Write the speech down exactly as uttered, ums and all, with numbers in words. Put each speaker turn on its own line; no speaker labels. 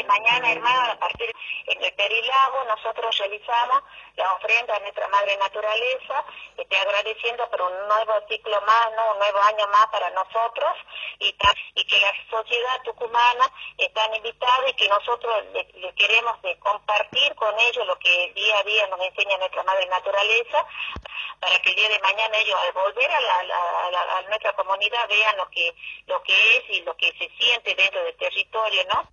de mañana, hermano, a partir en el Perilago, nosotros realizamos la ofrenda a nuestra Madre Naturaleza, este, agradeciendo por un nuevo ciclo más, ¿no? Un nuevo año más para nosotros, y, y que la sociedad tucumana están invitados y que nosotros le, le queremos de compartir con ellos lo que día a día nos enseña nuestra Madre Naturaleza, para que el día de mañana ellos al volver a, la, a, la, a nuestra comunidad vean lo que lo que es y lo que se siente dentro del territorio, ¿no?